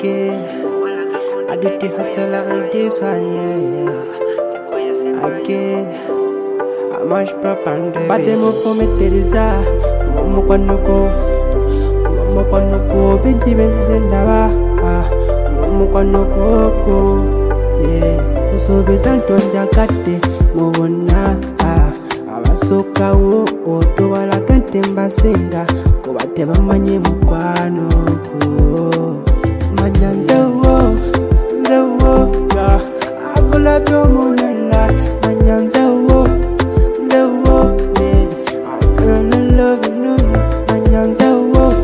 again. I did the hustle on this one, yeah. Again, I mash propaganda. But them up for me, there is a Mukanoko, Binti Benzendava, Mukanoko, yeah. So Bezanto Jakate, Movona, Abasoka, Otoala Cantemba Senga, Kovateva Manye Mukwano, Manyanza, I will love your moon and light, Manyanza, baby, I'm gonna love you, Manyanza,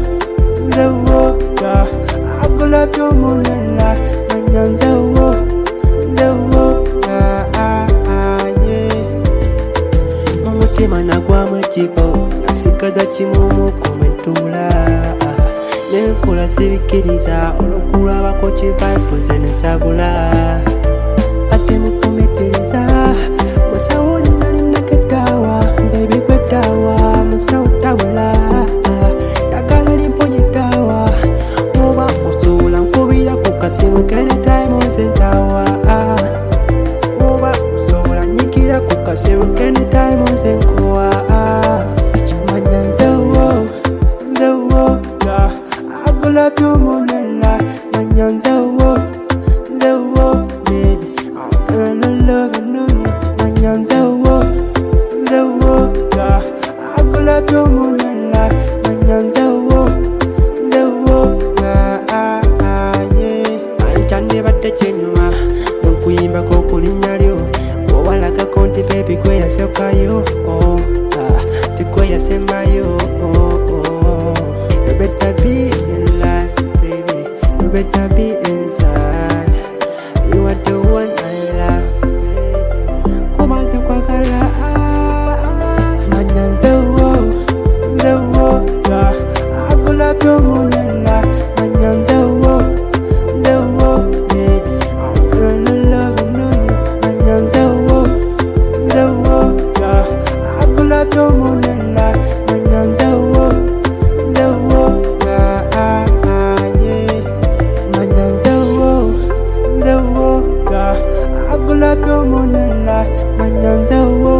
I will love your moon and light, Manyanza, Managua chico, Sikaza Chimumu, Comentula, Nekula Civikiriza, Olokura Bakochi Vipers and Sabula. Atemu Cometeza, Masawan Nakatawa, Baby Quetawa, Masau Tawala, Takana Ponitawa, Mova Usul and Povida Kukasimu Kenetime Sentawa. Kukasimu Kenetime Senkoa. Manyanza, I will love you more than life. Manyanza, baby, I'm gonna love you. Manyanza, I will love you more than life. Manyanza, yeah. I can't never touch you, ma. Don't kuimba kokulinyario. Wala konti baby kwe ya seka yo, tikwe ya sema yo. You better be in life, baby. You better be inside. You are the one I love, baby. Kumaze kwa kala, Manyanza, I will love you more than life. Manyanza, baby, I'm gonna love you. Manyanza, I will love you more than life. Manyanza, yeah. Manyanza, I will love you more than life. Manyanza,